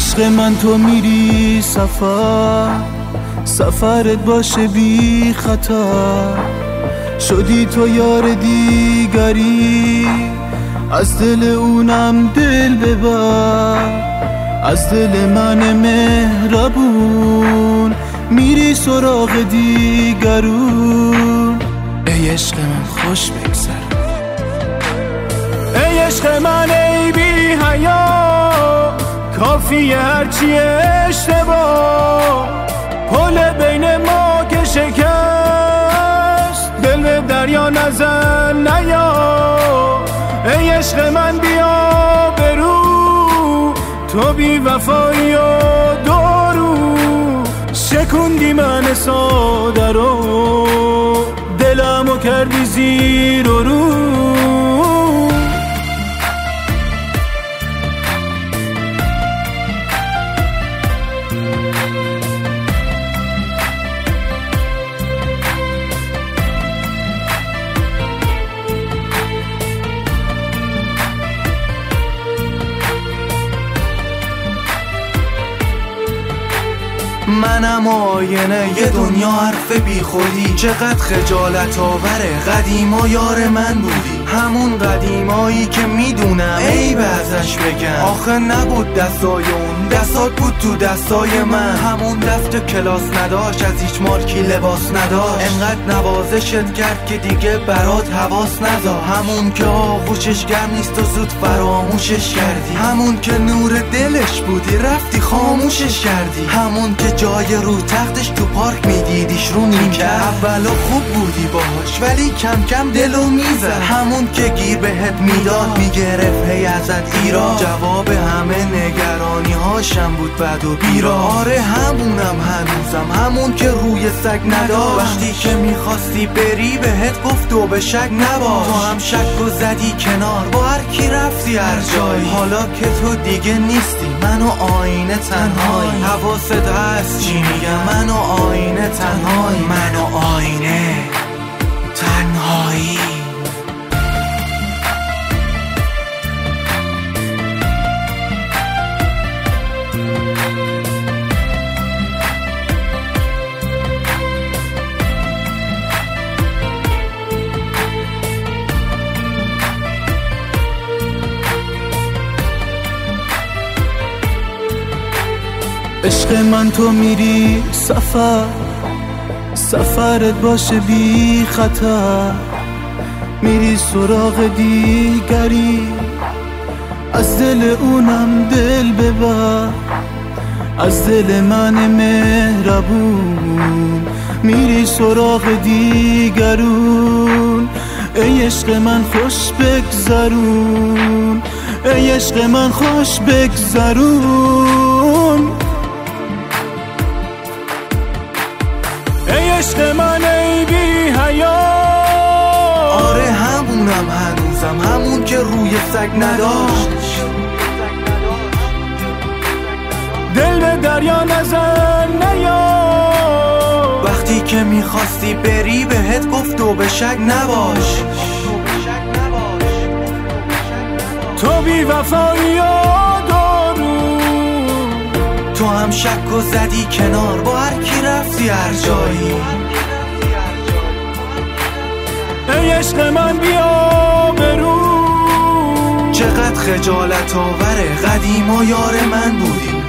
عشق من تو میری سفرت باشه بی خطر، شدی تو یار دیگری، از دل اونم دل ببر، از دل من مهربون میری سراغ دیگرون. ای عشق من خوش بگذر، ای عشق من ای بی حیا، کافیه هرچی اشتباه، پل بین ما که شکست، دل به دریا نزن نیا. ای عشق من بیا برو، تو بی وفایی و دارو، شکوندی من ساده رو، دلمو کردی زیر و رو. منم آینه یه دنیا حرف بی خودی، چقدر خجالت آوره قدیما یار من بودی، همون قدیمایی که میدونم عیب ازش بگم، آخه نبود دستای اون، دستات بود تو دستای من، همون دست کلاس نداشت، از هیچ مارکی لباس نداشت، انقدر نوازشت کرد که دیگه برات حواس نذار، همون که آغوشش گرم نیست و زود فراموشش کردی، همون که نور دلش بودی رفتی خاموشش کردی، همون که جای رو تختش تو پارک میدیدیش رو نیمکت، اولا خوب بودی باهاش ولی کم کم دلو میزد، همون که گیر بهت میداد میگرفت هی ازت ایراد، جواب همه نگرانی هاشم بود بد و بیرا. آره همونم هنوزم، همون که روی سگ نداشت، وقتی که میخواستی بری بهت گفت و به شک نباش، تو هم شک و زدی کنار، با هر کی رفتی هر جایی، حالا که تو دیگه نیستی من و آینه تنهایی، حواست هست چی میگم، من و آینه تنهایی، من و آینه تنهایی. عشق من تو میری سفرت باشه بی خطر، میری سراغ دیگری، از دل اونم دل ببر، از دل من مهربون میری سراغ دیگرون. ای عشق من خوش بگذرون، ای عشق من خوش بگذرون. ای عشق من ای بی حیا، آره همونم هنوزم، همون که روی سگ نداشت، دل به دریا نزن نیا، وقتی که میخواستی بری بهت گفت و به شک نباش، تو بی وفایی و دارو، تو هم شک و زدی کنار، با هر کی رفتی هر جایی. ای عشق من بیا برو، چقدر خجالت آوره قدیما یار من بودی،